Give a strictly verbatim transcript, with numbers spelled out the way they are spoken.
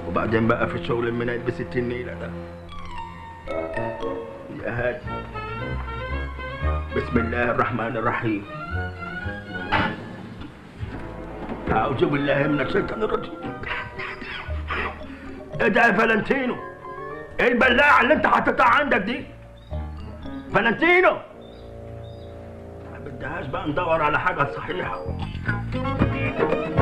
وبعدين بقى في الشغل المنايل بستين نيله ده. يا هادي، بسم الله الرحمن الرحيم. أعوذ بالله من الشيطان الرجيم. إيه ده يا فالنتينو؟ إيه البلاعة اللي أنت حاططها عندك دي؟ فالنتينو! ما بدهاش بقى ندور على حاجة صحيحة.